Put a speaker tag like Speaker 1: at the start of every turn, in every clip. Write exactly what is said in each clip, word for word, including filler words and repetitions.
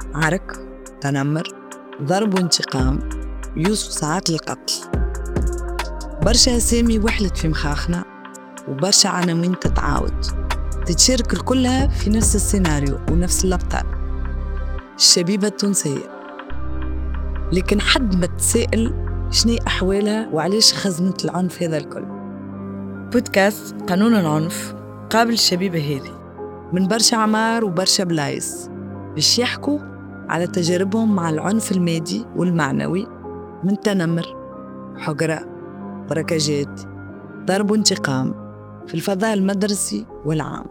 Speaker 1: عرك، تنمر، ضرب وانتقام، يوسف ساعات القتل. برشا أسامي وحلت في مخاخنا وبرشا عناوين تتعاود تتشارك الكلها في نفس السيناريو ونفس الأبطال، الشبيبة التونسية. لكن حد ما تسائل شنو أحوالها وعليش خزنت العنف هذا الكل؟ بودكاست قانون العنف قابل الشبيبة هذه من برشا عمار وبرشا بلايس باش يحكوا على تجاربهم مع العنف المادي والمعنوي، من تنمر، حقرة، بركاجات، ضرب وانتقام في الفضاء المدرسي والعام.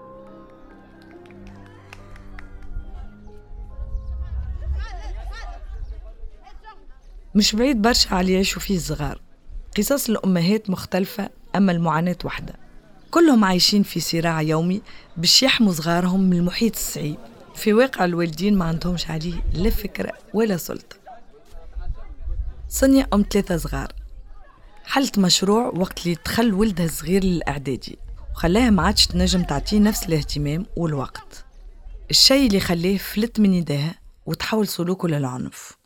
Speaker 1: مش بعيد برشا على يعيشوا فيه الصغار. قصص الأمهات مختلفة أما المعاناة واحدة. كلهم عايشين في صراع يومي باش يحموا صغارهم من المحيط الصعيب، في واقع الوالدين ما عندهمش عليه لا فكرة ولا سلطة. صنيا أم ثلاثة صغار حلت مشروع وقت اللي دخل ولدها الصغير للإعدادي وخلاها ما عادش تنجم تعطيه نفس الاهتمام والوقت، الشيء اللي خلاه فلت من يدها وتحول سلوكه للعنف.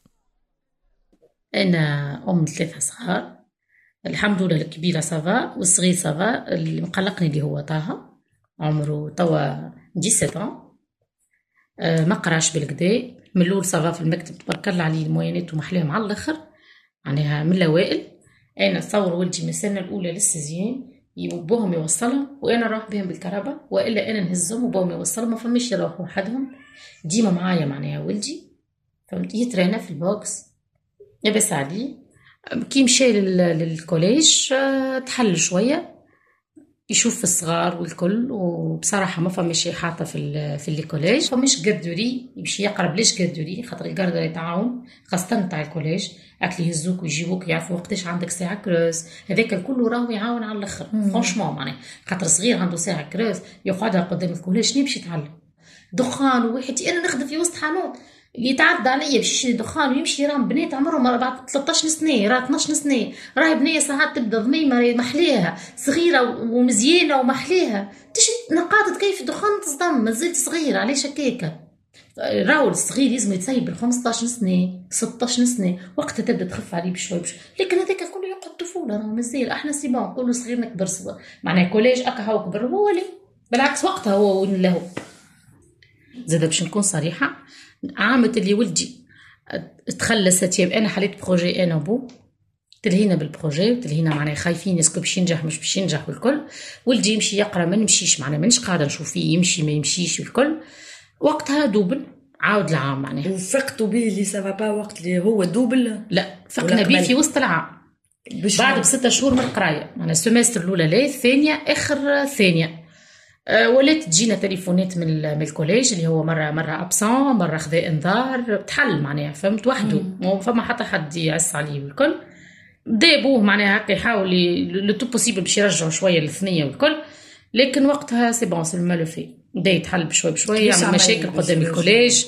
Speaker 2: أنا أم ثلاثة صغار، الحمد لله الكبيرة صافا والصغير صافا. اللي مقلقني اللي هو طه، عمره توا سبعة عشر، أه ما قراش بالكدا. من الأول صافا في المكتب تبارك الله عليه، الموينات ومحلاه مع الآخر، معناها من الأوائل. أنا تصور ولدي من السنة الأولى للسيزيام يبوهم يوصلهم وأنا نروح بهم بالكهرباء، وإلا أنا نهزهم وبوهم يوصلهم، ما فماش يروحوا وحدهم، ديما معايا معناها ولدي، فهمت، يترينا في البوكس لبس عليه. كي مشى للكوليج تحل شويه يشوف في الصغار والكل، وبصراحه ما فماش حاطه في في الكوليج، فماش قدري يمشي يقرب ليش قدري، خاطر القرده يتعاون خاصه تاع الكوليج، اكل يهزوك ويجيبوك يعرفوا وقتاش عندك ساعه كروز، هذاك الكل راهو يعاون على الاخر فرانشمون. معناها خاطر صغير عنده ساعه كروز يقعدها قدام الكوليج نمشي يتعلم دخان، وواحد انا نخدم في وسط حانوت يتعدى عليا باش يشري دخان ويمشي، راه بنات عمرهم بعد ثلاثة عشر سنه، راه اثنا عشر سنه، راهي بنيه ساعات تبدا ضميمه محليها صغيره ومزيانه ومحليها، تشري نقاطه كيف دخان تصدم، مازلت صغيره علاش هكاكا. راهو الصغير لازم يتسيب بال خمسة عشر سنه ستة عشر سنه، وقتها تبدا تخف عليه بشوي بشوي، لكن هذاك كله يقعد طفوله، راه مازال احنا سي بون نقولوا صغير نكبر صغير، معناها كوليج اكا هو كبر، هو لي بالعكس وقتها هو وين له. زاد باش نكون صريحه، عامة اللي ولدي تخلصت ياب انا حليت بروجي انا بو، تلهينا بالبروجي وتلهينا معناها خايفين اسكو باش ينجح مش باش ينجح والكل. ولدي يمشي يقرا ما نمشيش، معناها مانيش قاعده نشوف فيه يمشي ما يمشيش والكل. وقتها دوبل عاود العام معناها
Speaker 1: وفقتوا به اللي سافا با وقت اللي هو دوبل،
Speaker 2: لا فقنا به في وسط العام بعد بستة شهور من القرايه، معناها السمستر الاولى لا الثانيه اخر ثانيه. أه ولات تجينا تليفونات من من الكوليج اللي هو مره مره ابسون، مره خذا انذار، تحل معناها فهمت وحده، ما فما حتى حد يعس عليه والكل. بدا ابوه معناها هكا يحاول لو تو بوسيبل باش يرجعوا شويه للثنيه والكل، لكن وقتها سي بون سي مالو في بدا يتحل بشوي بشوي، يعمل مشاكل قدام الكوليج،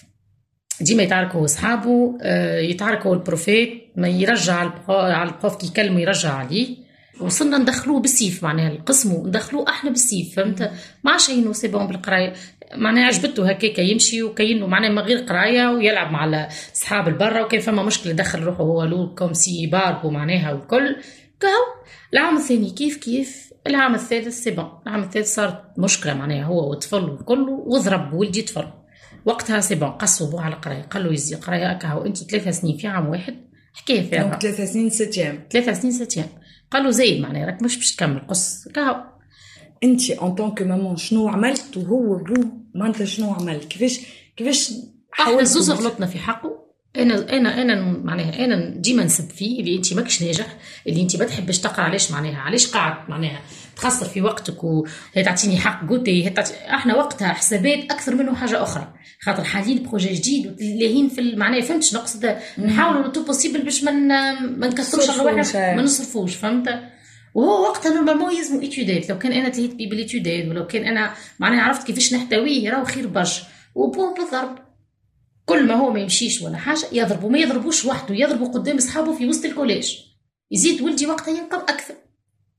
Speaker 2: ديما يتعاركوا اصحابه، أه يتعاركوا البروفيت، ما يرجع على البروف كي يكلمه يرجع عليه. وصلنا ندخلوه بالسيف معناها القسم ندخلوه احنا بالسيف، فهمت، ما عادش انه سي بون بالقرايه، معناها عجبته هكاك يمشي وكاينه معناها من غير قرايه ويلعب مع اصحاب البرا، وكان فما مشكله دخل روحه هو لو كوم سي باربو معناها والكل كهو. العام الثاني كيف كيف، العام الثالث سي بون، العام الثالث صارت مشكله معناها هو والطفل والكل، وضرب ولدي طفل. وقتها سي بون قصوا بوه على القرايه، قال له يزي قرايه كهو انت ثلاثة سنين في عام واحد، حكايه فيها
Speaker 1: ثلاثة سنين ستيام
Speaker 2: ثلاثة سنين ستيام، قالوا زايد معناها راك مش باش تكمل قص كهو.
Speaker 1: انت ان طونك مامون شنو عملت وهو بو ما انت شنو عمل، كيفاش كيفاش
Speaker 2: حاولنا زوز غلطنا في حقه. انا انا انا معناها انا ديما نسب فيه اللي انت ماكش ناجح، اللي انت ما تحبش تقرا، علاش معناها علاش قاعد معناها تخسر في وقتك وهي تعطيني حق قوتي تعطي... احنا وقتها حسابات اكثر منه حاجه اخرى، خاطر حالين بروجي جديد ولاهين في معناها فهمتش نقصد نحاولوا تو بوسيبل باش ما ما نكثروش روحنا ما نصرفوش، فهمت. وهو وقتها نورمالمون يلزمو ايتودات، لو كان انا تلهيت بيه بالايتودات ولو كان انا معناها عرفت كيفاش نحتويه راهو خير برشا. وبون بالضرب كل ما هو ما يمشيش ولا حاجه يضربوا، ما يضربوش وحده، يضربوا قدام اصحابه في وسط الكوليج، يزيد ولدي وقتها ينقم اكثر،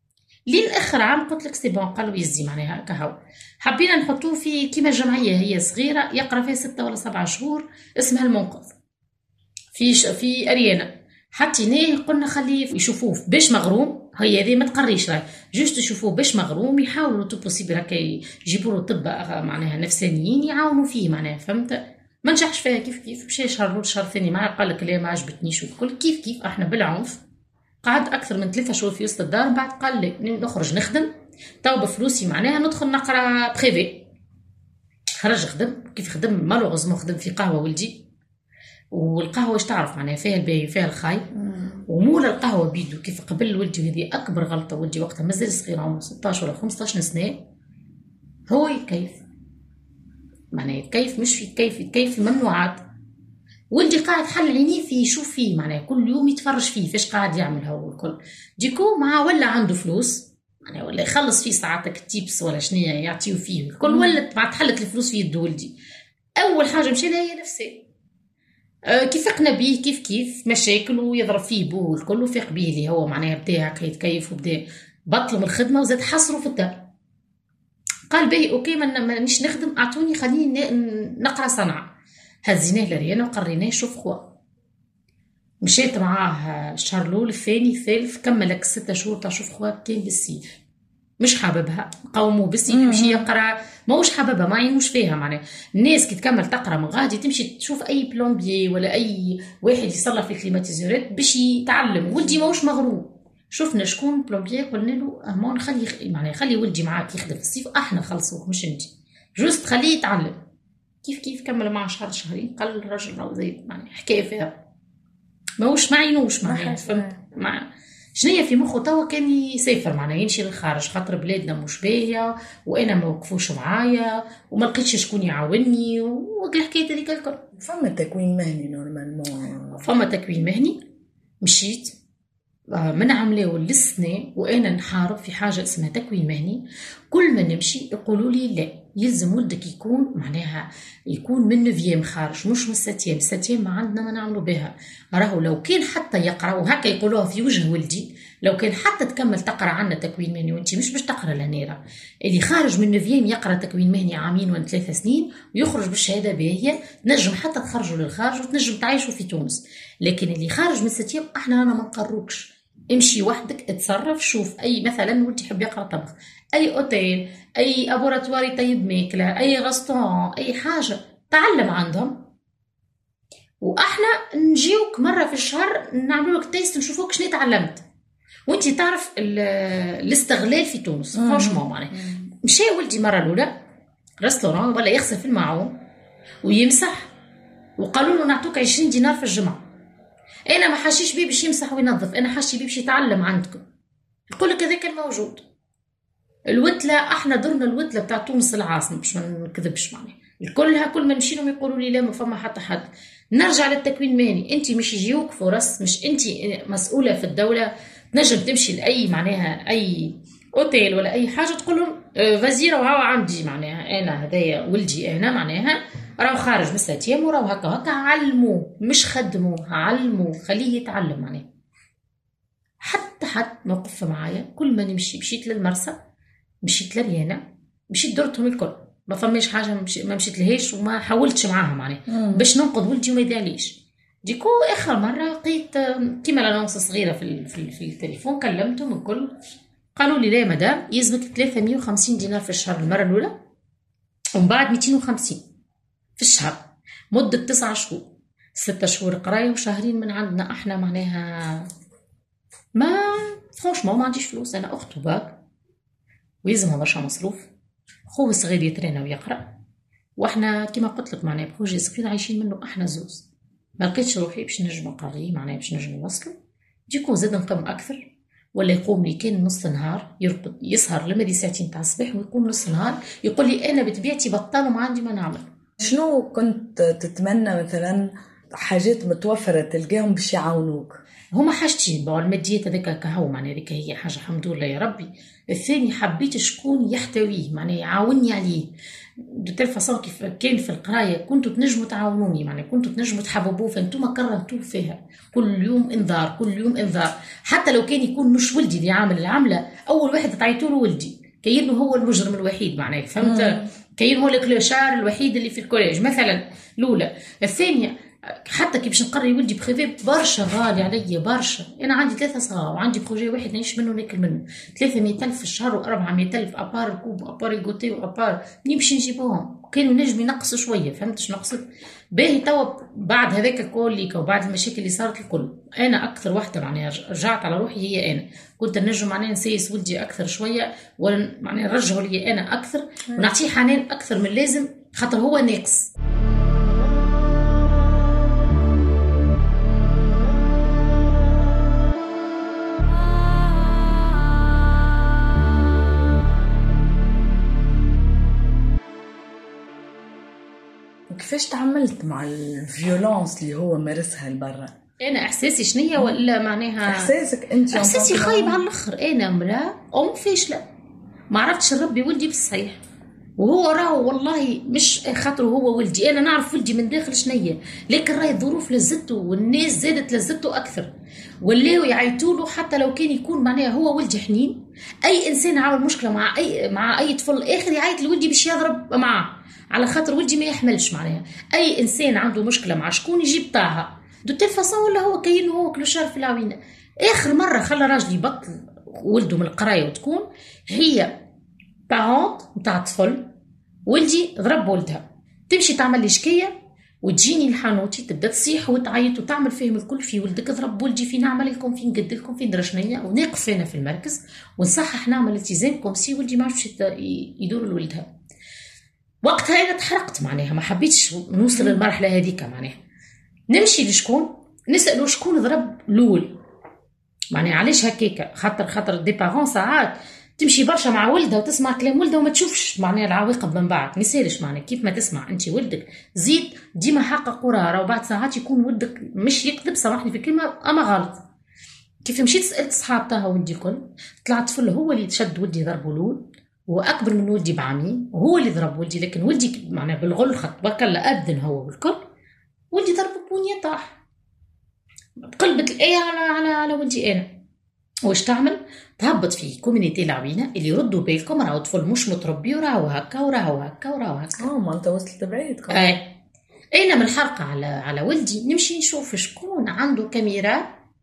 Speaker 2: لين اخر عام قلت لك سي بون، قالوا يزي معناها كهو. حبينا نحطوه في كيما جمعيه هي صغيره يقرا فيها ستة ولا سبعة شهور، اسمها المنقذ في ش... في اريانا. حطيناه قلنا خليه يشوفوه باش مغروم، هي هذه ما تقريش راهي جوست يشوفوه باش مغروم، يحاولوا تو بوسيبل هكا يجيبوا له طب معناها نفسانيين يعاونوا فيه معناها، فهمت؟ ما نجحش فيها كيف كيف، مشى شهر شهر ثاني معاه قال لك لا ما عجبتنيش والكل كيف كيف. احنا بالعنف قعد اكثر من ثلاثة شهور في وسط الدار، بعد قال لي نخرج نخدم تو بفلوسي معناها ندخل نقرا بريفي. خرج خدم كيف خدم مالوغوزمون، خدم في قهوه ولدي، والقهوه واش تعرف معناها فيها الباهي فيها الخاي، ومولا القهوه بيدو كيف قبل ولدي. هذه اكبر غلطه، ولدي وقتها مازال صغير عمره ستة عشر ولا خمسة عشر سنه، هو يكيف معناها يتكيف مش يتكيف يتكيف في ممنوعات. ولدي قاعد حل عينيه فيه يشوف فيه معناها كل يوم يتفرج فيه فاش قاعد يعمل هو الكل. ديكو مع ولا عنده فلوس معناها ولا يخلص فيه ساعاتك التيبس ولا شنية يعطيو فيه الكل، ولا بعد حلت الفلوس في يد ولدي. اول حاجه مشي لها هي نفسي، أه كيف فقنا بيه كيف كيف مشاكل ويضرب فيه بوه الكل، وفاق بيه اللي هو معناها بدا هكا يتكيف وبدا بطلوا من الخدمه وزاد حصروا في الدار. قال باهي اوكي مانيش نخدم، اعطوني خليني نقرا صنعه. هزيناه لريانا وقريناه شوف خوا. مشيت معاه الشهر الاول الثاني الثالث، كملك ستة شهور تاع شوف خوا كان بالسيف مش حاببها، قوموا بالسيف يمشي يقرا ماهوش حاببها ما عينوش فيها معناها. الناس كي تكمل تقرا من غادي تمشي تشوف اي بلومبيي ولا اي واحد يصلح في الكليماتيزورات باش يتعلم. ولدي ماهوش مغروم، شفنا شكون بلومبيي قلنا له امان خلي معناها خلي ولدي معاك يخدم في الصيف، احنا نخلصوك مش انت، جوست خليه يتعلم. كيف كيف كمل معه شهر شهرين قال الرجل راهو زي معناها حكايه فيها ماهوش ما عينوش معناها، فهمت؟ مع شنية في مخه توا كان يسافر معناها يمشي للخارج خاطر بلادنا مش باهيه وانا ما وقفوش معايا وما لقيتش شكون يعاونني والحكايه هذيك الكل.
Speaker 3: فما تكوين مهني نورمالمون،
Speaker 2: فما تكوين مهني. مشيت من عملاو للسنة وأنا نحارب في حاجة اسمها تكوين مهني. كل ما نمشي يقولوا لي لا يلزم ولدك يكون معناها يكون من نوفيام خارج مش من ستيام. ستيام ما عندنا ما نعملوا بها، راهو لو كان حتى يقرأ وهكا يقولوها في وجه ولدي، لو كان حتى تكمل تقرأ عنا تكوين مهني وانتي مش باش تقرأ لنيرة. اللي خارج من نوفيام يقرأ تكوين مهني عامين ولا ثلاثة سنين ويخرج بالشهادة باهية، تنجم حتى تخرجوا للخارج وتنجم تعيشوا في تونس. لكن اللي خارج من ستيام احنا أنا ما نقروكش، امشي وحدك اتصرف. شوف اي مثلا ولدي يحب يقرا طبخ، اي اوتيل اي لابوراتوار يطيب ماكله اي غاستون اي حاجه تعلم عندهم، واحنا نجيوك مره في الشهر نعملوا لك تيست نشوفوك شنو تعلمت. وانتي تعرف الاستغلال في تونس فرانشمون معناها. مشى ولدي مره الاولى ريستوران ولا يغسل في الماعون ويمسح، وقالوا له نعطوك عشرين دينار في الجمعه. انا ما حاشيش بيه باش يمسح وينظف، انا حاشي بيه باش يتعلم عندكم. يقول لك هذاك الموجود. الوتله احنا درنا الوتله بتاع تونس العاصمه باش ما نكذبش معناها، كلها كل ما نمشي لهم يقولوا لي لا ما فما حتى حد. نرجع للتكوين المهني، انت مش يجيوك فرص، مش انت مسؤوله في الدوله تنجم تمشي لاي معناها اي اوتيل ولا اي حاجه تقول لهم وزيره وهو عندي معناها انا هدايا ولدي انا معناها راهو خارج من ثلاث ايام وراهو هكا هكا، علموه مش خدموه علموه خليه يتعلم معناها. حتى حد موقف معايا كل ما نمشي مشيت للمرسى مشيت لريانا مشيت درتهم الكل، ما فماش حاجه مشي ما مشيت لهاش وما حاولتش معاها معناها باش ننقذ ولدي وما يدعليش. ديكو اخر مره لقيت كيما لانونس صغيره في في, في التليفون، كلمتهم الكل قالوا لي لا يا مدام يلزمك ثلاثمية وخمسين دينار في الشهر المره الاولى ومن بعد مئتين وخمسين في الشهر مده تسعة شهور، ستة شهور قرايه وشهرين من عندنا احنا معناها. ما فرانشمون ما عنديش فلوس، انا اخت باك ويلزمها برشا مصروف، خوه صغير يترينا ويقرا، واحنا كما قلت لك معناها بروجي صغير عايشين منه احنا زوز. ما لقيتش روحي باش نجم نقري معناها باش نجم نوصله. ديكو زاد نقوم اكثر، ولا يقوم لي كان نص نهار يرقد يسهر لمدي ساعتين تاع الصباح ويقوم نص نهار يقول لي انا بطبيعتي بطال وما عندي ما نعمل.
Speaker 3: شنو كنت تتمنى مثلا حاجات متوفره تلقاهم باش يعاونوك؟
Speaker 2: هما حاجتين. بون الماديات هذاك كهو معناها هذيك هي حاجه الحمد لله يا ربي. الثاني حبيت شكون يحتويه معناها يعاوني عليه دو تيل فاصون كيف كان في القرايه كنتوا تنجموا تعاونوني معناها كنتوا تنجموا تحببوه فانتوما كرهتوه فيها. كل يوم انذار كل يوم انذار حتى لو كان يكون مش ولدي اللي عامل العمله اول واحد تعيطوا له ولدي كأنه هو المجرم الوحيد معناها فهمت كأنه هو الكلوشار الوحيد اللي في الكوليج مثلا الاولى. الثانيه حتى كي باش نقري ولدي بخيفي برشا غالي عليا برشا. انا عندي ثلاثه صغار وعندي بروجي واحد نعيش منه ناكل منه ثلاثمية ألف في الشهر وأربعمية ألف ابار الكوب ابار الكوتي وابار نمشي نجيبوهم كانوا نجم ينقصوا شويه فهمتش نقصت باهي. توا بعد هذاك الكل وبعد المشاكل اللي صارت الكل انا اكثر واحده معناها رجعت على روحي هي انا كنت نجم معناها نسيس ولدي اكثر شويه ولا معناها نرجعه لي انا اكثر ونعطيه حنان اكثر من اللازم خاطر هو ناقص.
Speaker 3: كيفاش تعاملت مع الفيولونس اللي هو مارسها لبرا؟
Speaker 2: انا احساسي شنية ولا معناها
Speaker 3: احساسك انت؟
Speaker 2: احساسي خايب على الاخر. انا امراه ام فاشله ما عرفتش نربي ولدي بالصحيح وهو راهو والله مش خاطر هو ولدي انا نعرف ولدي من داخل شنية لكن راهي الظروف لزته والناس زادت لزته اكثر ولاو يعيطوا له حتى لو كان يكون معناها هو ولدي حنين. اي انسان عامل مشكله مع اي مع اي طفل اخر يعيط لولدي باش يضرب معاه على خاطر ولدي ما يحملش معناها. اي انسان عنده مشكله مع شكون يجيب طاها دو تيل فاصون ولا هو كاين هو كلوشار في العوينه. اخر مره خلى راجلي يبطل ولده من القرايه وتكون هي بارونت نتاع طفل ولدي ضرب ولدها تمشي تعمل لي شكيه وتجيني لحانوتي تبدا تصيح وتعيط وتعمل فيهم الكل في ولدك ضرب ولدي فين نعمل لكم فين نقد لكم فين درشنيه ونقف هنا في المركز ونصحح نعمل التزام كوم سي ولدي ما عرفش يدور لولدها. وقتها انا تحرقت معناها ما حبيتش نوصل للمرحله هذيك معناها. نمشي لشكون نسالوا شكون ضرب لول معناها علاش هكاكا خاطر خاطر دي بارون ساعات تمشي برشا مع ولدها وتسمع كلام ولدها وما تشوفش معناها العواقب من بعد. ما يسالش معناها كيف ما تسمع انت ولدك زيد ديما حقق قراره وبعد ساعات يكون ولدك مش يكذب سامحني في الكلمه اما غلط. كيف مشيت سالت صحاب تاعها ولدي الكل طلع طفل هو اللي تشد ولدي ضربه لول واكبر من ولدي بعامين وهو اللي ضرب ولدي لكن ولدي معناها بالغل خط بكلا اذن هو والكل ولدي ضرب بونيه طاح. قلبت الايه على على على ولدي انا واش تعمل تهبط في كوميونيتي العوينه اللي يردوا بالكم راهو طفل مش متربي وراهو هكا وراهو هكا وراهو هكا
Speaker 3: اه ما انت وصلت بعيد.
Speaker 2: اي انا من الحلقه على على ولدي نمشي نشوف شكون عنده كاميرا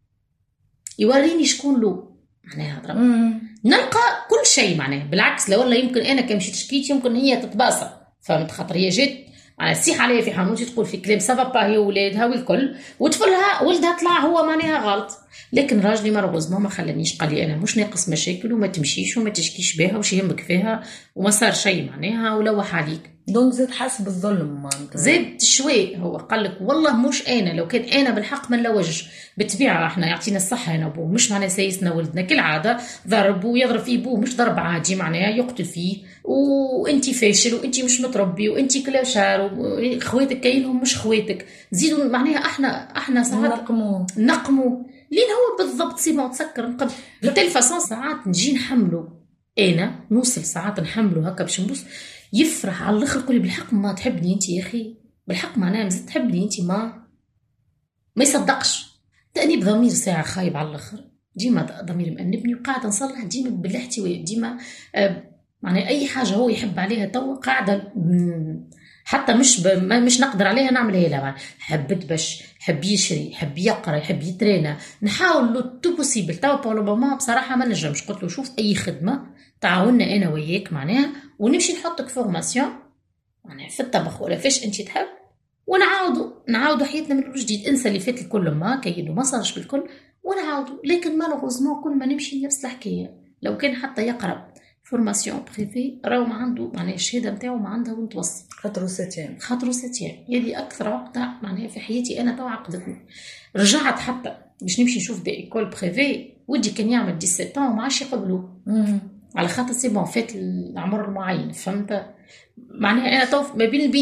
Speaker 2: يوريني شكون له معناها ضرب نلقى كل شيء معناها بالعكس لو والله يمكن انا كمشيت شكيت يمكن هي تتباصى فهمت خاطر هي جات على السيح عليها في حانوتي تقول في كلام سبب هي ولادها والكل وطفلها ولدها طلع هو معناها غلط لكن راجلي مرغوزنا ما خلانيش قال لي انا مش ناقص مشاكل وما تمشيش وما تشكيش بها وش يهمك فيها وما صار شيء معناها ولوح عليك
Speaker 3: دونك زاد حاس بالظلم معناتها
Speaker 2: زاد شوي. هو قال لك والله مش انا لو كان انا بالحق ما نلوجش بالطبيعه احنا يعطينا الصحه انا ابوه مش معناها سيسنا ولدنا كالعاده ضرب ويضرب فيه ابوه مش ضرب عادي معناها يقتل فيه وانتي فاشل وانتي مش متربي وانتي كلاشار واخواتك كاينهم مش خواتك زيدوا معناها احنا احنا ساعات
Speaker 3: نقمو
Speaker 2: نقمو لين هو بالضبط سيما تسكر نقد بالتلفزيون ساعات نجي نحمله انا نوصل ساعات نحمله هكا باش نبص يفرح على الاخر يقول بالحق ما تحبني انت يا اخي بالحق معناها مازال تحبني انت ما ما يصدقش تانيب ضمير ساعه خايب على الاخر ديما ضمير مأنبني وقاعده نصلح ديما بالاحتواء ديما آه معناها اي حاجه هو يحب عليها تو قاعده حتى مش ب... مش نقدر عليها نعملها له حبت باش حب يشري حب يقرا يحب يترينا نحاول له تو بوسيبل تو بولوبوما بصراحه ما نجمش قلت له شوف اي خدمه تعاوننا انا وياك معناها ونمشي نحطك فورماسيون معناها في الطبخ ولا فاش انت تحب ونعاودوا نعاودوا حياتنا من جديد انسى اللي فات الكل ما كاينه ما صارش بالكل ونعاودوا لكن مالوغوزمون كل ما نمشي نفس الحكايه لو كان حتى يقرا فورماسيون بريفي راهو ما عنده معناها الشهاده نتاعو ما عندها وين توصل
Speaker 3: خاطرو ساتيام
Speaker 2: خاطرو ساتيام هذه اكثر عقده معناها في حياتي انا تو عقدتني. رجعت حتى باش نمشي نشوف دي ايكول بريفي ودي كان يعمل سبعة عشر وما عادش يقبلوه على خاطر سي بون فات العمر المعين فهمت معناها انا تو ما بين البني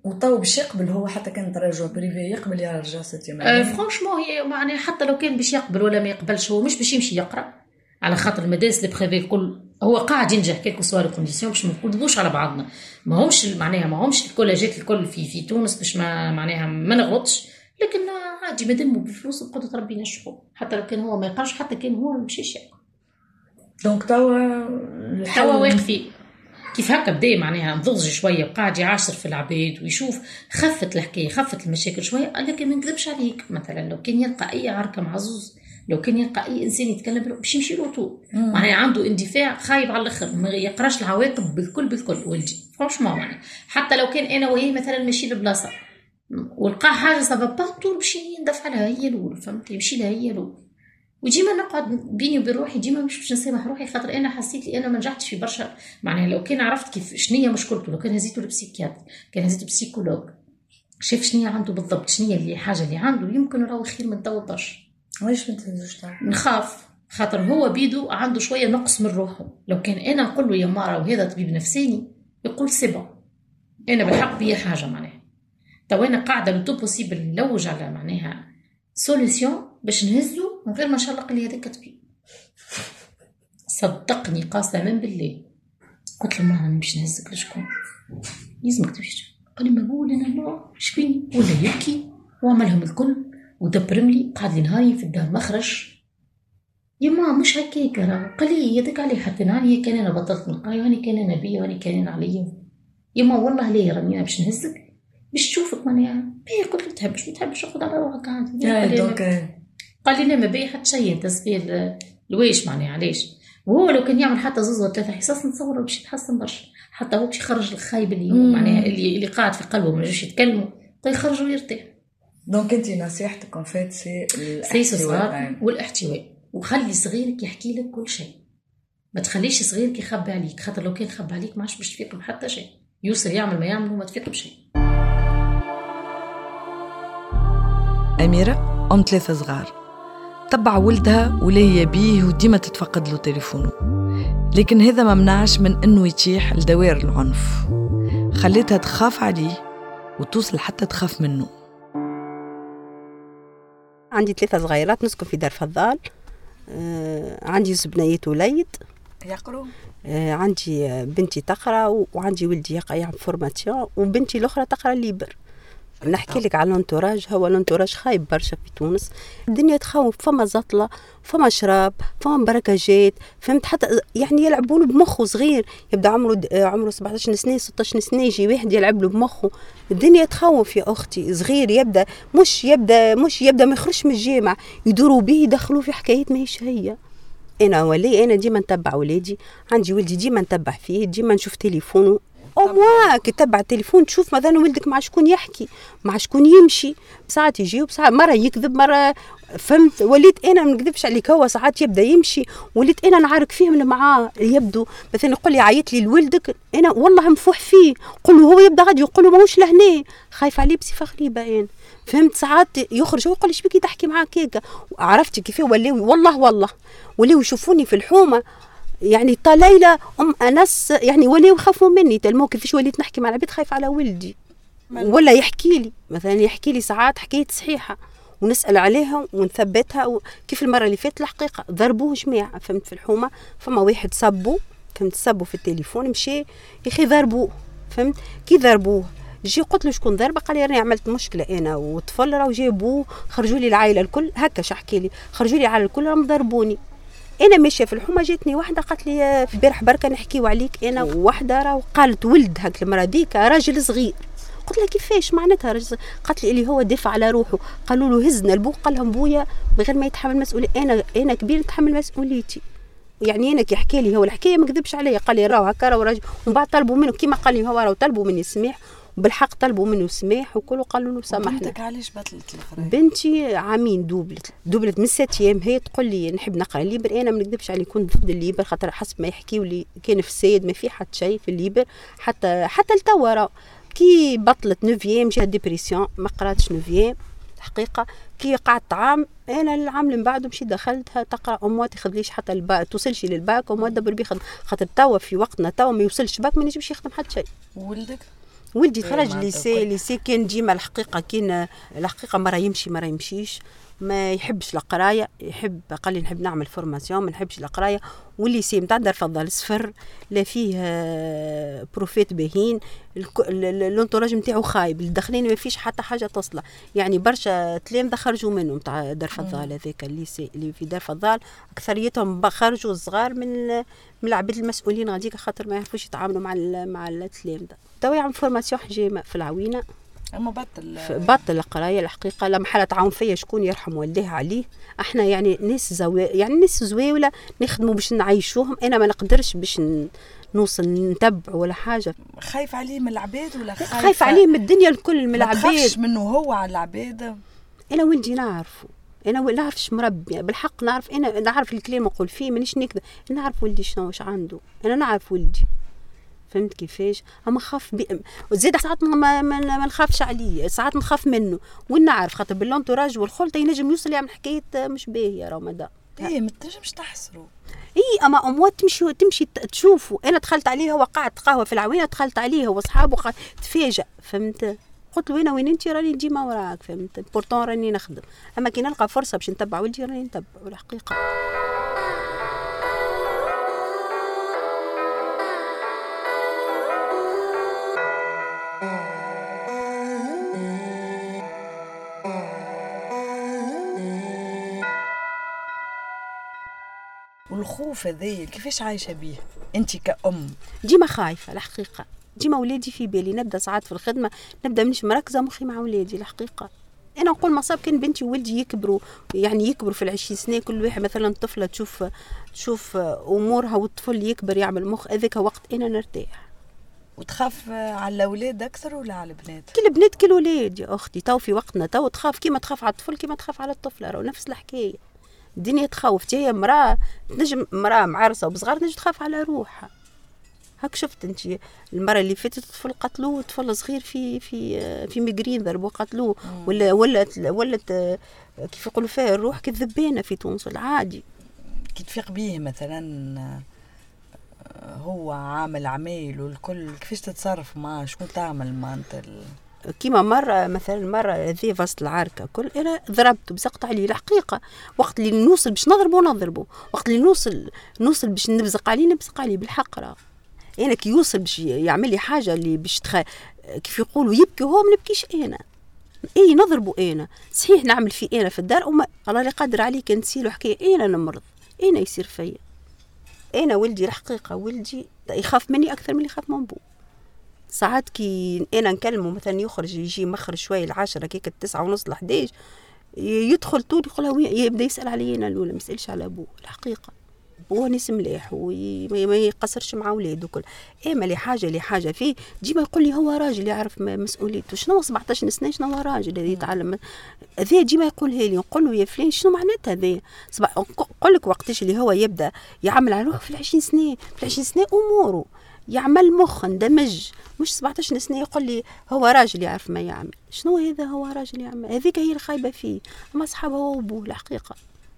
Speaker 3: وطو باش يقبل هو حتى كان ترجع بريفي يقبل يرجع ستة ملايين؟
Speaker 2: أه فرانشمون هي معناها حتى لو كان باش يقبل ولا ما يقبلش هو مش باش يمشي يقرا على خاطر المدارس اللي بريفي الكل هو قاعد ينجح كيكو سوار الكونديسيون باش ما نكذبوش على بعضنا. ما همش معناها ما همش الكولاجات الكل في في تونس باش ما معناها ما نغلطش، لكن عادي مادامو بالفلوس نقدروا تربي نشحو حتى لو كان هو ما يقراش حتى كان هو ما مشيش يقرا.
Speaker 3: دونك توا
Speaker 2: توا واقفين كيف هكا بدا معناها مضغج شويه وقاعد يعاشر في العباد ويشوف خفت الحكايه خفت المشاكل شويه. لكن ما نكذبش عليك مثلا لو كان يلقى اي عركه معزوز لو كان يلقى اي انسان يتكلم باش يمشي له طول معناها عنده اندفاع خايب على الاخر ما يقراش العواقب بالكل بالكل ولدي فرانشمون معناها حتى لو كان انا وهي مثلا ماشي لبلاصه ولقى حاجه سبب طول باش يندفع لها هي الاول فهمت يمشي لها هي الاول. وديما نقعد بيني وبين روحي ديما مش باش نسامح روحي خاطر انا حسيت لي انا ما نجحتش في برشا معناها لو كان عرفت كيف شنية مشكلته لو كان هزيته للبسيكياتر كان هزيته بسيكولوج شاف شنية عنده بالضبط شنية اللي حاجه اللي عنده يمكن راهو خير من تو برشا.
Speaker 3: علاش ما تهزوش تعرف؟
Speaker 2: نخاف خاطر هو بيدو عنده شويه نقص من روحه. لو كان انا نقول له يا مارا وهذا طبيب نفساني يقول سيبا انا بالحق بيا حاجه معناها تو انا قاعده لو بوسيبل نلوج على معناها سوليسيون باش نهزو من غير ما نشلق لي هذاك طبيب. صدقني قاسما بالله قلت له ما باش نهزك لشكون يلزمك تمشي. قال لي ما نقول انا لا شبيني ولا يبكي وعملهم الكل ودبرم لي قعد لي نهاري في الدار مخرج يما مش هكاك راه قال لي يدك علي حتى نهاري كان انا بطلت نقراي واني كان انا بيا واني كان عليا يما والله ليه راني باش نهزك باش تشوفك معناها بيه. قلت له تحبش ما تحبش خذ على روحك عادي. قال لي لا ما بيه حتى شيء انت صغير لويش معناها علاش. وهو لو كان يعمل حتى زوز ولا ثلاثه حصص نتصور باش يتحسن برشا حتى هو باش يخرج الخايب اللي معناها اللي اللي قاعد في قلبه ما يجوش يتكلموا يخرج ويرتاح.
Speaker 3: دونك انت نصيحتك ان فيت سي
Speaker 2: الاحتواء والاحتواء وخلي صغيرك يحكي لك كل شيء ما تخليش صغيرك يخبي عليك خاطر لو كان خبي عليك ما عادش باش تفيق بحتى شيء يوصل يعمل ما يعمل وما تفيق بشيء.
Speaker 1: أميرة أم ثلاثة صغار تبع ولدها ولا هي بيه وديما تتفقد له تليفونه لكن هذا ما منعش من أنه يتيح لدوائر العنف خليتها تخاف عليه وتوصل حتى تخاف منه.
Speaker 4: عندي ثلاثة صغيرات نسكن في دار فضال. آه، عندي زبنيات وليد
Speaker 3: يقرأ.
Speaker 4: آه، عندي بنتي تقرأ وعندي ولدي يعمل فورماسيون وبنتي الأخرى تقرأ ليبر. نحكي لك على الانتوراج هو الانتوراج خايب برشا في تونس الدنيا تخوف فما زطلة فما شراب فما بركاجات فهمت حتى يعني يلعبون بمخه صغير يبدأ عمره عمره سبعة عشر سنة ستة عشر سنة يجي واحد يلعب له بمخه الدنيا تخوف يا أختي صغير يبدأ مش يبدأ مش يبدأ ما يخرجش من الجامع يدوروا به يدخلوا في حكايات ما هيش هي. أنا ولي أنا ديما نتبع ولادي عندي ولدي ديما نتبع فيه ديما نشوف تليفونه أو موا كتبع التليفون تشوف مثلا ولدك مع شكون يحكي مع شكون يمشي ساعات يجي وساعات مرة يكذب مرة فهمت. وليت أنا ما نكذبش عليك هو ساعات يبدأ يمشي وليت أنا نعارك فيهم اللي معاه يبدو مثلا يقول لي عيط لي لولدك أنا والله مفوح فيه قل له هو يبدأ غادي يقول له ماهوش لهنا خايف عليه بصفة غريبة أنا فهمت. ساعات يخرج ويقول لي شبيكي تحكي معاه كيكا عرفتي كيف ولاوي والله والله ولاو يشوفوني في الحومة يعني طليلة أم أنس يعني ولا يخافوا مني تلمو كيفاش وليت نحكي مع العباد خايف على ولدي ولا يحكي لي مثلا يحكي لي ساعات حكاية صحيحة ونسأل عليها ونثبتها كيف المرة اللي فاتت الحقيقة ضربوه جماعة فهمت في الحومة فما واحد صبوا فهمت صبوا في التليفون مشي يخي ضربوه فهمت كي ضربوه جي قلت له شكون ضربه قال لي راني عملت مشكله انا وطفل راهو جابوه خرجوا لي العائله الكل هكا شحكي لي خرجوا لي العائله الكل راهم ضربوني. انا ماشيه في الحومه جاتني واحده قالت لي في البارح بركه نحكيو عليك انا وواحده راه قالت ولد هاك المراه ديك راجل صغير قلت لها كيفاش معناتها راجل قالت لي اللي هو دافع على روحه قالوا له هزنا البوق قال لهم بويا بغير ما يتحمل مسؤوليه انا انا كبير نتحمل مسؤوليتي يعني انا كي حكى لي هو الحكايه ما كذبش عليا قال لي راهو هكا راهو راجل ومن بعد طلبوا منه كيما قال لي هو راهو طلبوا مني السماح وبالحق طلبوا منه السماح وكله قالوا له سامحنا.
Speaker 3: بنتك علاش بطلت الاخرين؟
Speaker 4: بنتي عامين دوبلت دوبلت من ست ايام هي تقول لي نحب نقرا ليبر انا ما نكذبش عليه كنت ضد الليبر خاطر حسب ما يحكيوا لي كان في السيد ما في حتى شيء في الليبر حتى حتى لتوا كي بطلت نوفيام جات ديبرسيون ما قراتش نوفيام الحقيقه كي قعدت عام انا العام اللي من بعده مشيت دخلتها تقرا امها تاخذليش حتى الباك توصلش للباك وما دبر بيه خدم خاطر توا في وقتنا توا ما يوصلش باك ما نجمش يخدم حتى شيء.
Speaker 3: وولدك
Speaker 4: ولدي خرج ليسي ليسي كان ديما الحقيقه كان الحقيقه مره يمشي مره يمشيش، ما يحبش القرايه، يحب قال لي نحب نعمل فورماسيون ما نحبش القرايه. والليسي نتاع دار فضل صفر، لا فيه بروفيت باهين، الانتوراج نتاعو خايب، الداخلين ما فيش حتى حاجه تصلح. يعني برشا تلامذه خرجوا منه نتاع دار فضال، هذاك الليسي اللي في دار فضال اكثريتهم خرجوا صغار من من العباد المسؤولين غاديك، خاطر ما يعرفوش يتعاملوا مع مع التلامذه. تو يعمل فورماسيون حجامه في العوينه،
Speaker 3: اما بطل
Speaker 4: بطل القرايه الحقيقه. لما حاله تعاون فيا شكون يرحم والديه عليه، احنا يعني ناس زوي يعني ناس زويوله نخدموا باش نعيشوهم، انا ما نقدرش باش نوصل نتبع ولا حاجه.
Speaker 3: خايف عليه من العباد ولا خايف
Speaker 4: خايف عليه من الدنيا الكل، من العباد.
Speaker 3: ما تخافش منه هو على العباد؟
Speaker 4: انا ولدي نعرفه، انا ما نعرفش مربي بالحق، نعرف انا نعرف الكلام نقول فيه مانيش نكذب، نعرف ولدي شنو واش عنده، انا نعرف ولدي، فهمت كيفاش؟ اما خاف بي... زيد ساعات ما ما, ما نخافش عليه، ساعات نخاف منه ونعرف خاطر بالانتوراج والخلطه ينجم يوصل يعمل حكايه مش باهيه رمضان.
Speaker 3: ايه ما تنجمش تحصروا.
Speaker 4: اي اما اموات تمشي تمشي تشوفوا. انا دخلت عليه هو قاعد قهوه في العوينه، دخلت عليه هو اصحابه قاعد تفاجئ، فهمت؟ قلت له وين وين انت؟ راني ديما وراك، فهمت؟ بورتون راني نخدم، اما كي نلقى فرصه باش نتبع ولدي راني نتبعه الحقيقه.
Speaker 3: والخوف هذايا كيفاش عايشه بيه انت كأم؟
Speaker 4: ديما خايفه الحقيقه، ديما ولادي في بالي، نبدا ساعات في الخدمه نبدا مش مركزه مخي مع ولادي الحقيقه. انا نقول مصاب كان بنتي وولدي يكبروا، يعني يكبروا في العشرين سنه، كل واحد مثلا طفله تشوف تشوف امورها والطفل يكبر يعمل مخ، هذاك وقت انا نرتاح.
Speaker 3: وتخاف على الاولاد اكثر ولا على البنات؟
Speaker 4: كل البنات كل ولاد يا اختي، تو في وقتنا تو تخاف كيما تخاف على الطفل كيما تخاف على الطفله، راهو نفس الحكايه. الدنيا تخوف، هي مراه تنجم مراه معرسه وبصغار تنجم تخاف على روحها. هاك شفت انت المره اللي فاتت طفل قتلوه، طفل صغير في في في ميغرين ضربوه قتلوه، ولا ولا ولت كيف يقولوا فيها الروح كذبانه في تونس العادي.
Speaker 3: كي تفيق بيه مثلا هو عامل عمايل والكل، كيفاش تتصرف معاه؟ شكون تعمل معاه انت؟
Speaker 4: كيما مرة مثلا مرة ذي وسط العركة كل أنا ضربته بزقت عليه الحقيقة، وقت اللي نوصل باش نضربه نضربه، وقت اللي نوصل نوصل باش نبزق عليه نبزق عليه بالحق. راه أنا كي يوصل باش يعمل لي حاجة اللي باش تخ... كيف يقولوا يبكي هو ما نبكيش أنا، أي نضربه أنا صحيح نعمل فيه أنا في الدار، وما الله اللي قادر عليه كان تسيله حكاية أنا نمرض أنا يصير فيا. أنا ولدي الحقيقة ولدي يخاف مني أكثر من اللي يخاف من بو. ساعات كي انا نكلمه مثلا يخرج يجي مخرج شويه العشرة كيك التسعة ونص لحداش يدخل طول يقول وين، يبدا يسال علي انا الاولى، ما يسالش على ابوه الحقيقه. هو ناس مليح وما يقصرش مع اولاده كل، اما لي حاجه لي حاجه فيه ديما يقول لي هو راجل يعرف مسؤوليته. شنو سبعطاش سنه شنو هو راجل هذا يتعلم هذا، ديما يقولها لي. نقول له يا فلان شنو معناتها هذا؟ نقول لك وقتاش اللي هو يبدا يعمل على روحه في العشرين سنه، في العشرين سنه اموره يعمل مخ اندمج، مش سبعطاش سنه يقول لي هو راجل يعرف ما يعمل. شنو هذا هو راجل يعمل؟ هذيك هي الخايبه فيه، اما اصحابه هو وابوه الحقيقه.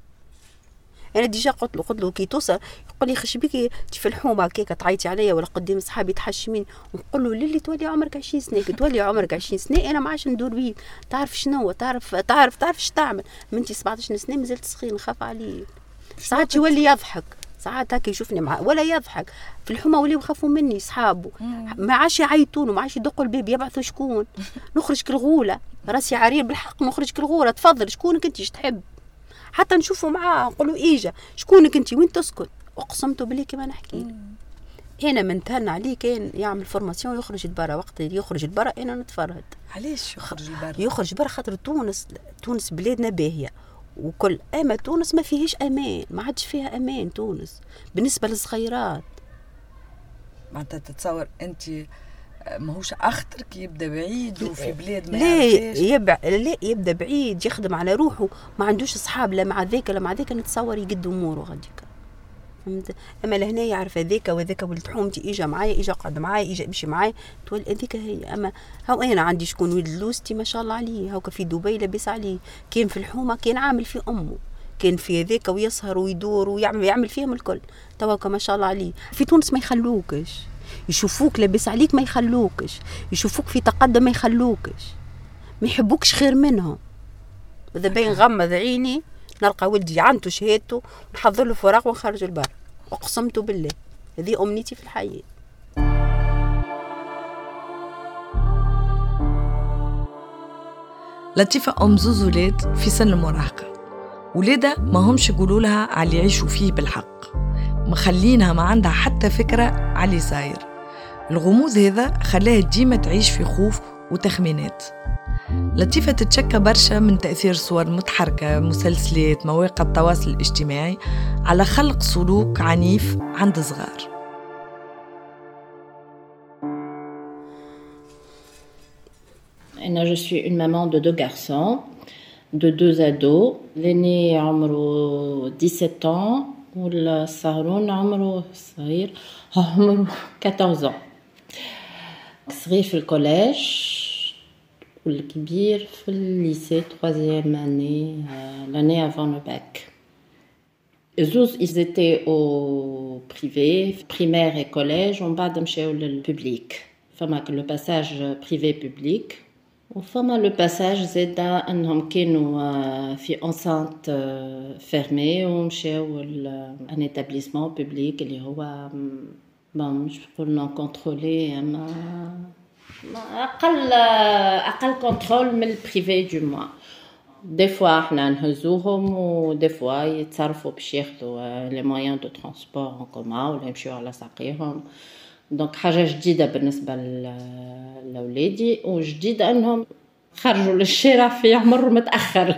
Speaker 4: انا ديجا قلت له قلت له كي توصل يقول لي خش بيكي في الحومه هكاك تعيطي عليا ولا قدام صحابي تحشمين، ونقول له للي تولي عمرك عشرين سنه، كي تولي عمرك عشرين سنه انا ما عادش ندور بيك، تعرف شنو تعرف تعرف تعرف اش تعمل. من انت سبعطاش سنه مازلت صغير نخاف عليك. ساعات يولي يضحك، ساعات هكا يشوفني معاه ولا يضحك في الحومه، ولاو يخافوا مني صحابه، ما عادش يعيطون وما عادش يدقوا الباب يبعثوا شكون. نخرج كالغوله راسي عرير بالحق، نخرج كالغوله تفضل شكونك انت اش تحب، حتى نشوفوا معاه نقولوا ايجا شكونك انت وين تسكن. اقسمت بالله كما نحكي انا من تهن عليه كان يعمل فورماسيون يخرج لبرا، وقت اللي يخرج لبرا انا نتفرهد.
Speaker 3: علاش يخرج لبرا؟
Speaker 4: يخرج برا خاطر تونس تونس بلادنا باهيه وكل، اما تونس ما فيهش امان، ما عادش فيها امان تونس بالنسبه للصغيرات.
Speaker 3: معناتها تتصور انت ماهوش اخطر كي يبدا بعيد وفي بلاد ما
Speaker 4: يعرفش؟ يبع... لا يبدا بعيد يخدم على روحه، ما عندوش اصحاب لا مع ذاك لا مع ذاك، نتصور يقد اموره غاديك، فهمت؟ اما لهنا يعرف هذاك وذاك ولد حومتي اجا معايا اجا قعد معايا اجا يمشي معايا تولي هذيك هي. اما هاو انا عندي شكون ولد لوستي ما شاء الله عليه، هاو في دبي لاباس عليه، كان في الحومه كان عامل في امه، كان في هذاك ويسهر ويدور ويعمل يعمل فيهم الكل. توا ما شاء الله عليه. في تونس ما يخلوكش يشوفوك لابس عليك ما يخلوكش، يشوفوك في تقدم ما يخلوكش، ما يحبوكش خير منهم. إذا بين غمض عيني نلقى ولدي عنده شهادته ونحضر له فراغ ونخرج البر، أقسمت بالله هذه أمنيتي في الحياة.
Speaker 1: لطيفة أم زوز ولاد في سن المراهقة، ولادها ما همش يقولوا لها على اللي يعيشوا فيه بالحق، مخلينها ما عندها حتى فكرة على اللي صاير. الغموض هذا خلاها ديما تعيش في خوف وتخمينات. لطيفة تتشكى برشا من تأثير صور متحركة، مسلسلات، مواقع التواصل الاجتماعي على خلق سلوك عنيف عند صغار.
Speaker 5: Je suis une maman de deux garçons, de deux ados. L'aîné a dix-sept ans, ou le Saharoun a quatorze ans. صغير في الكوليج والكبير في الليسي troisième année, l'année avant le bac. زوز ils étaient au privé, primaire et collège, on بعد مشاو للببليك. فما le passage privé-public. وفما لو باساج زاد انهم كانوا في انسانت فيرمي ومشاو ان ايتابليسمون بوبليك اللي هو بون مش نقول نون كونترولي اما اقل اقل كنترول من البريفي دو موا. دي فوا احنا نهزوهم ودي فوا يتصرفوا باش ياخذوا لي مويان دو ترونسبور ان كومون ولا يمشيو على ساقيهم. دونك حاجه جديده بالنسبه لأولادي، وجديد انهم خرجوا للشارع في عمر متاخر.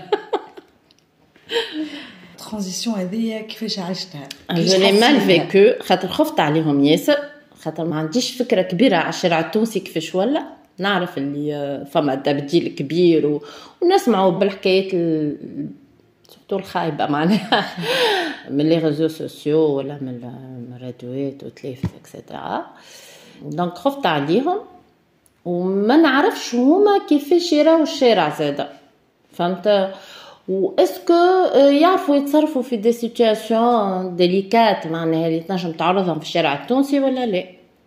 Speaker 3: ترانزيسيون هذه كيفاش عشتها؟
Speaker 5: جو لي مال فيكو خاطر خفت عليهم ياسر، خاطر ما عنديش فكره كبيره على الشارع التونسي كيفاش ولا. نعرف اللي فما تبديل كبير و... ونسمعوا بالحكايات ال... سورتو الخايبه معناها من لي ريزو سوسيو ولا من الراديوات والتليف اكسيتيرا. دونك خفت عليهم وما نعرفش هما كيفاش يراو الشارع زاده، فهمت؟ واسكو يعرفوا يتصرفوا في دي سيتواسيون ديليكات معناها اللي تنجم تعرضهم في الشارع التونسي ولا لا.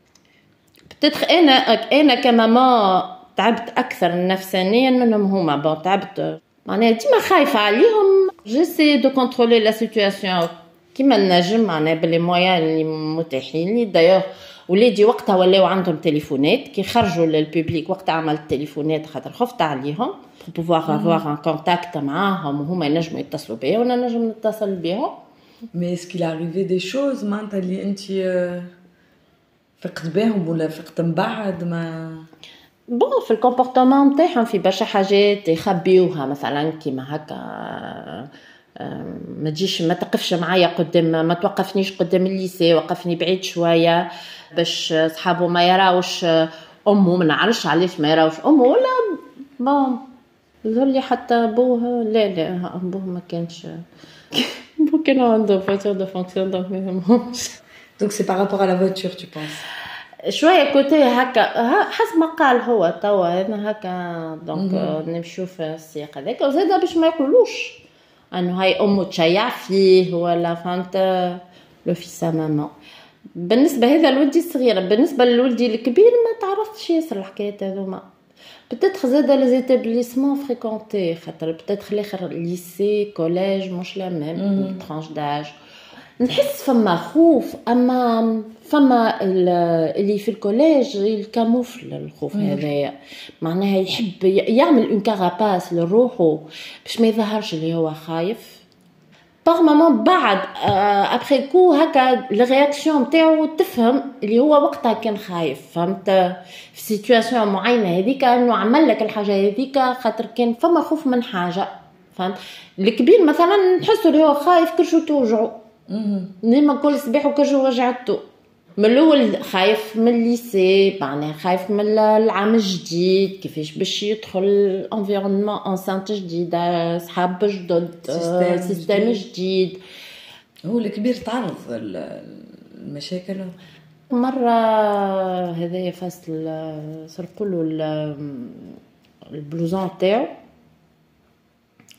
Speaker 5: بتدخ انا انا كماما تعبت اكثر نفسانيا منهم هما. بون تعبت معناها ديما خايفه عليهم. جيسي دو كونترولي لا سيتواسيون كيما نجم معناها باللي مويان اللي متاحين لي. دايوغ ولادي وقتها ولاو عندهم تليفونات كي خرجوا للببليك، وقتها عملت تليفونات خاطر خفت عليهم pour pouvoir avoir un contact معاهم وهما ينجموا يتصلوا بيا وانا نجم نتصل بيهم.
Speaker 3: mais est-ce qu'il arrivait des choses معناتها اللي انت فقت بهم ولا فقت من بعد ما
Speaker 5: بون في الكومبورتمون نتاعهم في برشا حاجات يخبيوها مثلا كيما هكا ما تجيش ما تقفش معايا قدام، ما توقفنيش قدام الليسي، وقفني بعيد شويه باش صحابه ما يراوش امه. ما نعرفش علاش ما يراوش امه ولا بون يقول لي حتى بوه لا لا بوه ما كانش بوه كان عنده فواتور دو فونكسيون دونك ما يهمهمش.
Speaker 3: دونك سي بار رابور ا لا فواتور تو بونس
Speaker 5: شويه كوتي هكا حسب ما قال هو توا انا هكا. دونك نمشيو في السياق هذاك وزاد باش ما يقولوش انه هاي امه تشيع فيه ولا فهمت لو في سا مامان. بالنسبه هذا لولدي الصغير. بالنسبه لولدي الكبير ما تعرفتش ياسر الحكايات هذوما. peut-être زاد les établissements fréquentés خاطر peut-être الاخر lycée collège مش لا ميم tranche d'âge. نحس فما خوف اما فما اللي في الكوليج الكاموفل الخوف هذايا معناها يحب يعمل اون كاراباس لروحه باش ما يظهرش اللي هو خايف. باغ مامون بعد ابخي كو هكا الرياكسيون نتاعو تفهم اللي هو وقتها كان خايف. فهمت؟ في سيتواسيون معينه هذيك انه عمل لك الحاجه هذيك خاطر كان فما خوف من حاجه. فهمت؟ الكبير مثلا نحسه اللي هو خايف كرشو توجعو ديما كل صباح وكرشو وجعته. من الاول خايف من الليسي معناها خايف من العام الجديد كيفاش باش يدخل انفيرونمون انسانت جديده صحاب جدد سيستم جديد.
Speaker 3: هو الكبير تعرض المشاكل
Speaker 5: مره هذايا فصل سرقوا له البلوزون تاعو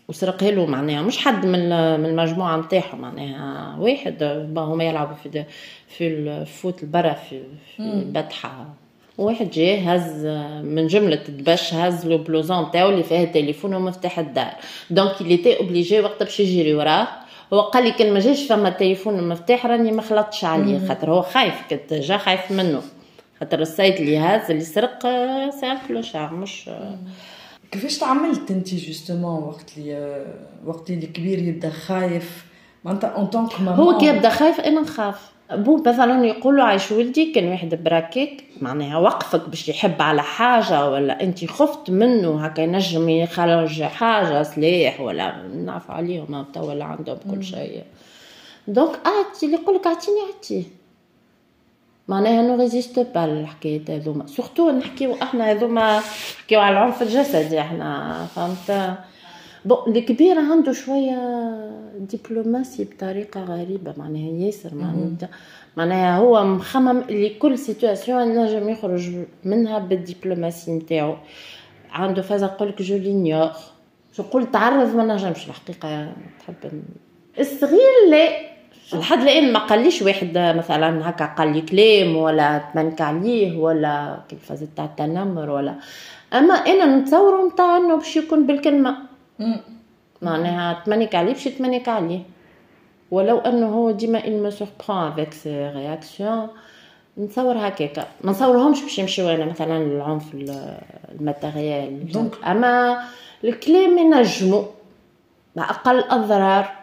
Speaker 5: وسرقها له معناها مش حد من من المجموعه نتاعهم معناها واحد هما يلعبوا في في الفوت البرا في, في البطحه واحد جاء هز من جمله دبش هز له بلوزون تاعو اللي فيها تليفون ومفتاح الدار دونك اللي تي اوبليجي وقت باش يجري وراه هو قال لي كان ما جاش فما تليفون ومفتاح راني ما خلطتش عليه خاطر هو خايف كنت جا خايف منه خاطر السيد اللي هاز اللي سرق سان كلوشار مش
Speaker 3: كيفاش تعاملت انت جوستومون وقت اللي وقت اللي كبير يبدا خايف معناتها اون طونك ماما
Speaker 5: هو كي يبدا خايف انا نخاف بو مثلا يقولوا عايش ولدي كان واحد براكيك معناها وقفك باش يحب على حاجه ولا انت خفت منه هكا ينجم يخرج حاجه سلاح ولا نعرف عليهم تو ولا عندهم كل شيء دونك اعطي اللي يقولك اعطيني اعطيه معناها نو ريزيست با الحكايه هذوما سورتو نحكيو احنا هذوما نحكيو على العنف الجسدي احنا فهمت بون الكبير عنده شويه دبلوماسي بطريقه غريبه معناها ياسر معناها معناها هو مخمم اللي كل سيتواسيون نجم يخرج منها بالدبلوماسي نتاعو عنده فاز نقولك جو لينيور شو قلت تعرض ما نجمش الحقيقه تحب الصغير لا لحد الان ما قاليش واحد مثلا هكا قال لي كلام ولا تمنك عليه ولا كيف فاز تاع التنمر ولا اما انا نتصور نتاع انه باش يكون بالكلمه معناها تمنك عليه باش تمنك عليه ولو انه هو ديما il me surprend avec ses réactions نتصور هكاك ما نصورهمش باش يمشيو انا مثلا العنف الماتيريال اما الكلام ينجموا باقل اضرار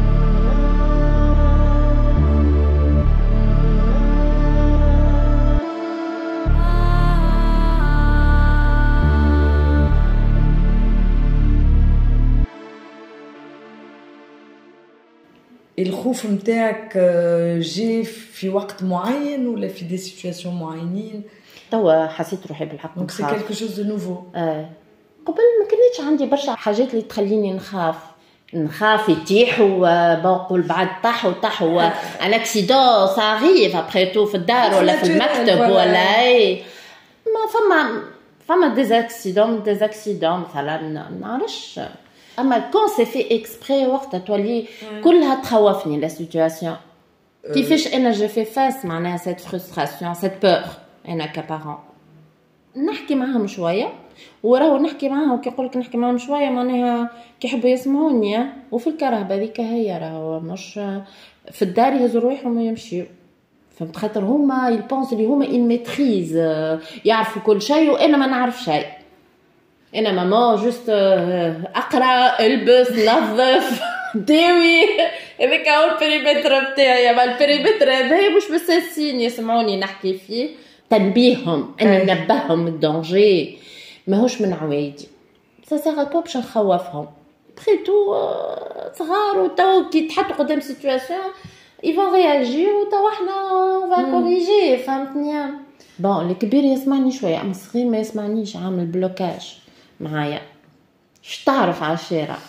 Speaker 3: الخوف متاعك جي في وقت معين ولا في دي سيتواسيون معينين
Speaker 5: توا حسيت روحي بالحق
Speaker 3: دونك سي كالكو شوز دو نوفو
Speaker 5: اه قبل ما كنتش عندي برشا حاجات اللي تخليني نخاف نخاف يطيحوا بنقول بعد طاحوا طاحوا ان اكسيدون صغير ابري تو في الدار ولا في المكتب ولا اي ما فما فما دي اكسيدون دي اكسيدون مثلا نعرفش اما كون سي في اكسبري وقت تولي كلها تخوفني لا سيتواسيون كيفاش انا جو في فاس معناها سيت فرستراسيون سيت بور انا كبارون نحكي معاهم شويه وراهو نحكي معاهم كي يقولك نحكي معاهم شويه معناها كيحبوا يسمعوني وفي الكرهبه هذيك هي راهو مش في الدار يهزوا روحهم ويمشيو فهمت خاطر هما يبونس اللي هما ان ميتريز يعرفوا كل شيء وانا ما نعرف شيء انا ماما جوست اقرا البس نظف داوي هذاك هو البريمتر بتاعي اما البريمتر هذا مش بس السين يسمعوني نحكي فيه تنبيههم اني ننبههم من الدونجي ماهوش من عوايدي سا سيغ با باش نخوفهم بريتو صغار وتو كي تحطوا قدام سيتواسيون يفون رياجير وتو احنا فان كوريجي فهمتني بون الكبير يسمعني شويه اما الصغير ما يسمعنيش عامل بلوكاج معايا اش تعرف على الشارع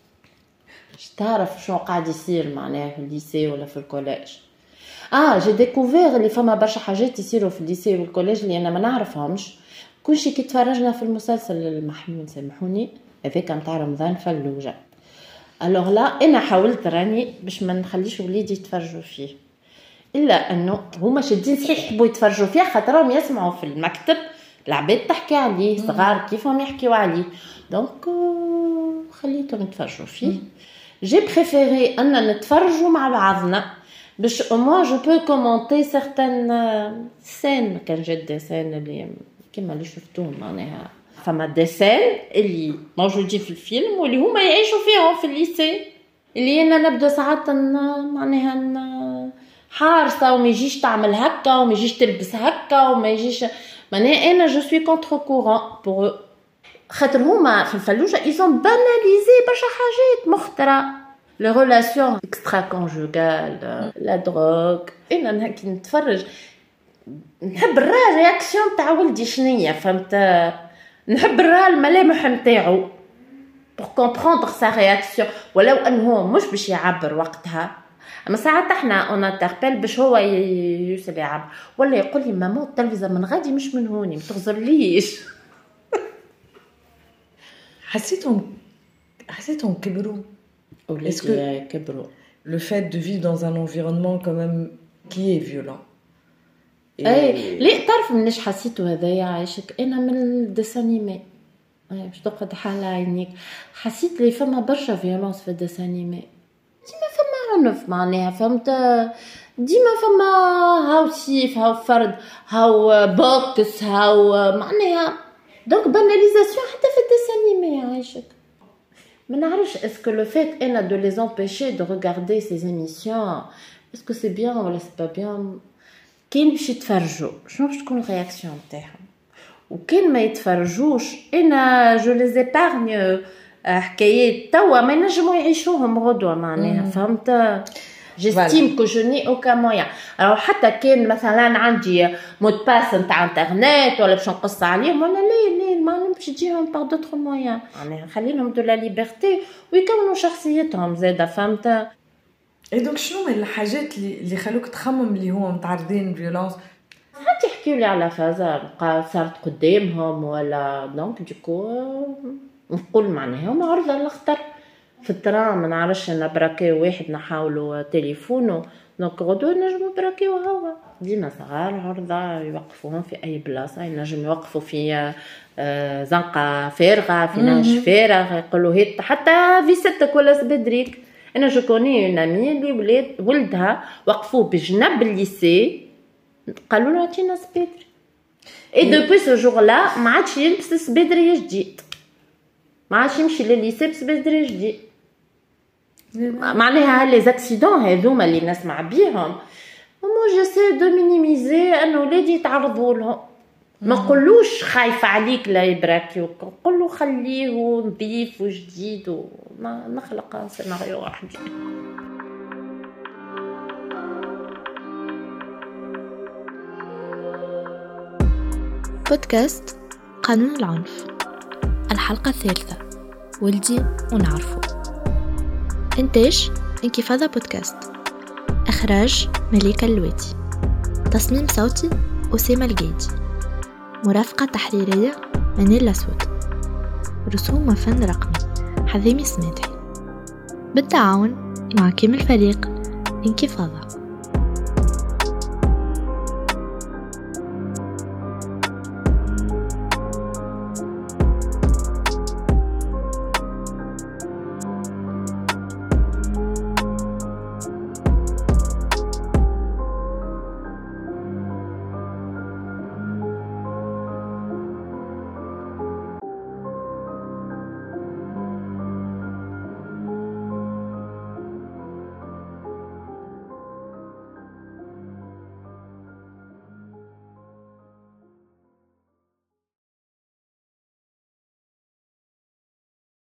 Speaker 5: اش تعرف شو قاعد يصير معناها في الليسي ولا في الكوليج اه جي ديكوفير اللي فما برشا حاجات يصيروا في الليسي والكوليج اللي انا ما نعرفهمش كلشي كي تفرجنا في المسلسل المحمول سامحوني هذاك نتاع رمضان فلوجه الوغ لا انا حاولت راني باش ما نخليش وليدي يتفرجوا فيه الا انه هما شادين صحيح يحبوا يتفرجوا فيه خاطرهم يسمعوا في المكتب العباد تحكي عليه صغار كيفهم يحكيوا عليه دونك خليتهم يتفرجوا فيه جي بريفيري ان نتفرجوا مع بعضنا باش او جو بو كومونتي سيغتان سين كان جات دي سين اللي كما اللي شفتوهم معناها فما دي سين اللي موجودين في الفيلم واللي هما يعيشوا فيهم في الليسي اللي انا نبدا ساعات معناها حارسه وما يجيش تعمل هكا وما يجيش تلبس هكا وما يجيش معناها انا جو سوي كونتر كورون بور خاطر هما في الفلوجه ايزون باناليزي برشا حاجات مخترعه لي ريلاسيون اكسترا كونجوغال لا دروغ انا نحكي نتفرج نحب الرا رياكسيون تاع ولدي شنية فهمت نحب الرا الملامح نتاعو بور كومبروندر سا رياكسيون ولو انه هو مش باش يعبر وقتها اما ساعات احنا اون انتربيل باش هو يوصل يعبر ولا يقول لي ماما التلفزه من غادي مش من هوني ما تغزرليش
Speaker 3: حسيتهم حسيتهم كبروا
Speaker 5: ولادي كبروا.
Speaker 3: le fait de vivre dans un environnement quand même qui est violent.
Speaker 5: اي ليه تعرف منش حسيته هذايا عايشك انا من الدسانيمي اي باش تقعد حال عينيك حسيت لي فما برشا فيولونس في الدسانيمي ديما فما عنف معناها فهمت ديما فما هاو سيف هاو فرد هاو بوكس هاو معناها دونك باناليزاسيون حتى في الدسانيمي عايشك ما نعرفش اسكو لو فيت انا دو لي امبيشي دو ريغاردي سي ايميسيون اسكو سي بيان ولا سي با بيان كاين باش يتفرجوا شنو باش تكون الرياكسيون تاعهم وكاين ما يتفرجوش انا جو لي زيبارني حكايات توا ما ينجموا يعيشوهم غدوه معناها فهمت جستيم كو جو ني اوكا مويان alors حتى كان مثلا عندي مود باس نتاع انترنت ولا باش نقص عليهم ولا لا لا ما باش تجيهم باغ دوطر مويان معناها خليهم دو لا ليبرتي ويكونوا شخصيتهم زاده فهمت.
Speaker 3: اي دونك شنو من الحاجات اللي اللي خلوك تخمم اللي هو متعرضين فيولونس
Speaker 5: حتى يحكيوا لي على فازا صارت قدامهم ولا دونك ديكو نقول معناها ما عرض الاخطر في الترام ما نعرفش نبراكيو واحد نحاولوا تليفونه دونك غدوه نجموا نبراكيو هوا ديما صغار عرضه يوقفوهم في اي بلاصه ينجم يوقفوا في زنقه فارغه في نهج فارغ يقولوا هيت حتى في ستك ولا سبدريك. انا جو كوني اون امي اللي ولاد ولدها وقفوه بجنب الليسي قالوا له عطينا سبيدري اي دوبوي سو جور لا ما عادش يلبس سبيدري جديد ما عادش يمشي للليسي بسبيدري جديد معناها لي زاكسيدون هذوما اللي نسمع بيهم مو جيسي دو مينيميزي ان ولادي يتعرضوا لهم ما قولوش خايف عليك لا يبراكيو قولوا خليه نظيف وجديد وما نخلق سيناريو واحد.
Speaker 6: بودكاست قانون العنف الحلقة الثالثة ولدي ونعرفه. إنتاج انكفاضة بودكاست. إخراج مليكة اللواتي. تصميم صوتي أسامة الجيدي. مرافقة تحريرية منير الأسود. رسوم وفن رقمي حذيمي سميتحي بالتعاون مع كامل فريق انكفاضة.